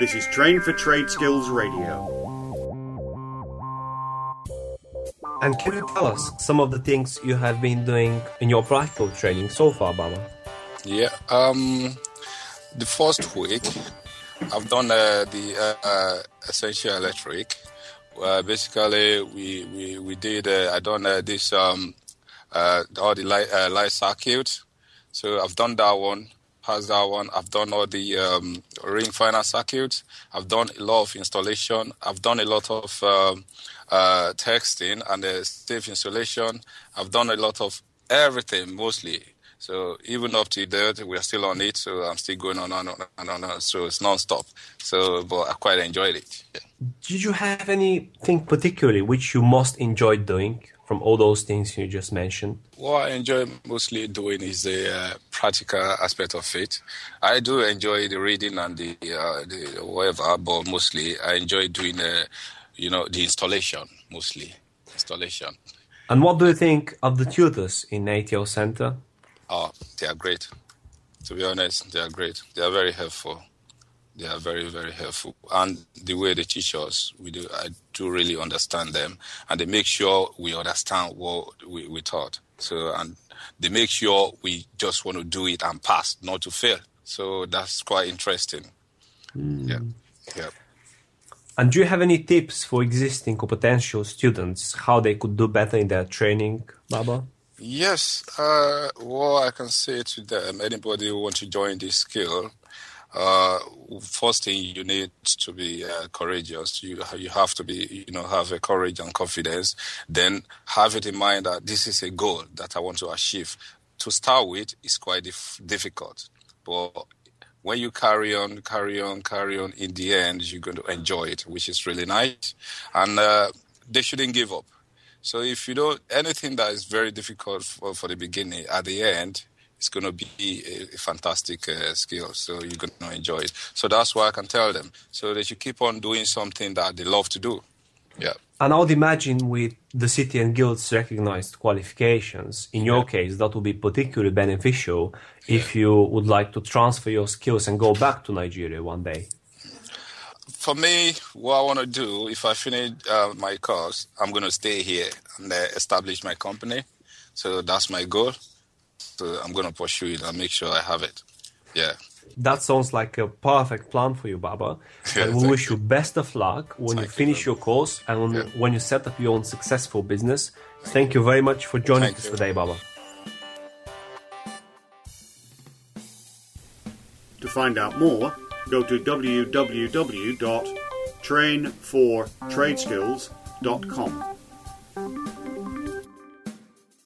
This is Train for Trade Skills Radio. And can you tell us some of the things you have been doing in your practical training so far, Baba? Yeah, the first week I've done the essential electric. Basically, we did. I done this all the light circuit. So I've done that one. Passed that one. I've done all the ring final circuits. I've done a lot of installation. I've done a lot of texting and safe installation. I've done a lot of everything mostly. So even up to that, we are still on it. So I'm still going on and on. So it's non-stop. So, but I quite enjoyed it. Yeah. Did you have anything particularly which you most enjoyed doing from all those things you just mentioned? What I enjoy mostly doing is the practical aspect of it. I do enjoy the reading and the whatever, but mostly I enjoy doing the installation, mostly installation. And what do you think of the tutors in ATO Center? Oh, they are great. To be honest, they are great. They are very helpful. They are very, very helpful. And the way they teach us, I do really understand them. And they make sure we understand what we taught. So, and they make sure we just want to do it and pass, not to fail. So that's quite interesting. Yeah. And do you have any tips for existing or potential students, how they could do better in their training, Baba? Yes. What I can say to them, anybody who wants to join this skill, first thing you need to be courageous. You have to be, have a courage and confidence. Then have it in mind that this is a goal that I want to achieve. To start with, it's quite difficult, but when you carry on, in the end, you're going to enjoy it, which is really nice. And they shouldn't give up. So if you don't, anything that is very difficult for the beginning, at the end, it's going to be a fantastic skill. So you're going to enjoy it. So that's why I can tell them. So they should keep on doing something that they love to do. Yeah. And I would imagine with the City and Guilds recognized qualifications, in your case, that would be particularly beneficial if you would like to transfer your skills and go back to Nigeria one day. For me, what I want to do, if I finish my course, I'm going to stay here and establish my company. So that's my goal. So I'm going to pursue it and make sure I have it. Yeah. That sounds like a perfect plan for you, Baba. And we wish you best of luck when you finish your course and when you set up your own successful business. Thank you very much for joining us today, Baba. To find out more, go to www.trainfortradeskills.com.